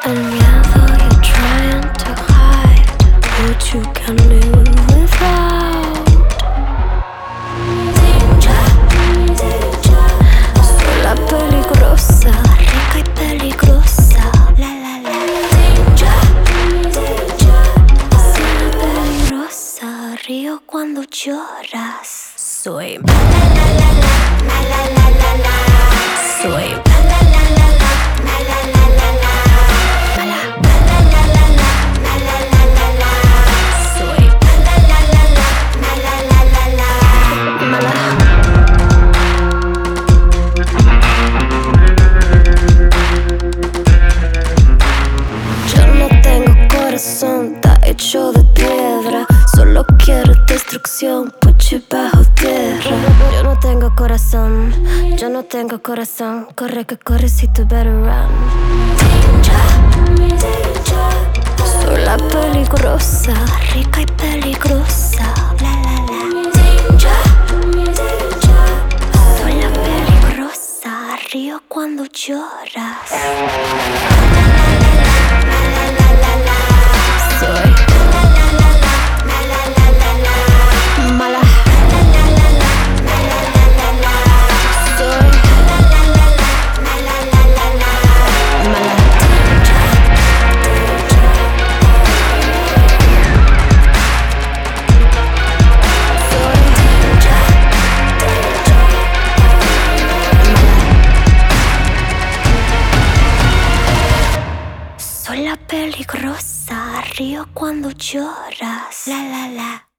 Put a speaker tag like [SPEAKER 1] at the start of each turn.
[SPEAKER 1] El miedo you're trying to hide, what you can live without. Soy la peligrosa, rica y peligrosa. La la la. Soy la peligrosa, río cuando lloras. Soy la la la la la la la la. Soy la la la la la la la la la. Mala. La la la la la la la la la. Soy la la la la la la la la la. Mala. Yo no tengo corazón, está hecho de piedra. Solo quiero destrucción, put you bajo tierra. Yo no tengo corazón, yo no tengo corazón. Corre que corre si tú better run. Soy la peligrosa, rica y peligrosa. La la la. Soy la peligrosa, río cuando lloras. Soy mala. Soy mala. Soy la peligrosa, río cuando lloras. La la la.